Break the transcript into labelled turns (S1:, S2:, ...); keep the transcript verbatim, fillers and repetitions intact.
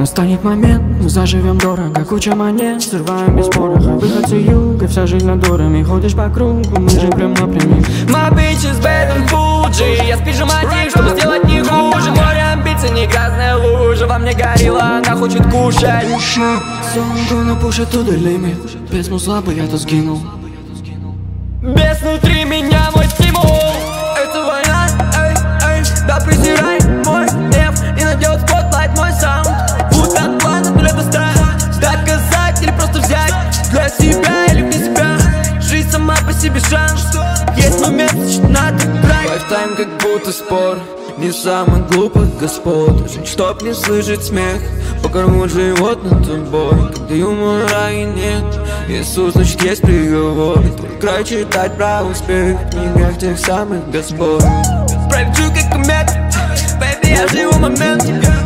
S1: Настанет момент, мы заживем дорого, куча монет, срываем без пороха. Выходцы юга, вся жизнь над дорами, ходишь по кругу, мы же прям напрямик.
S2: My bitch is bad and Fuji. Я спижу мотив, чтобы сделать не хуже. Море амбиций, не грязная лужа. Во мне горилла, она хочет кушать.
S1: Сон на пушит to the limit. Без музла бы я то сгинул.
S2: Без внутри меня мой стимул. Это война, эй, эй. Да презирай мой гнев и найдет спотлайт мой саунд. Путь от плана, но это страх. Доказать или просто взять для себя или вне себя. Жизнь сама по себе шанс. Есть момент, значит надо брать. Лайфтайм как будто спор. Не самых глупых господ. Жить, чтоб не слышать смех. Покормут живот над тобой. Когда юмора и нет. Иисус, значит есть приговор. Твой край читать про успех в книгах тех самых господ. Пролечу как комет. Baby, я живу в моменте.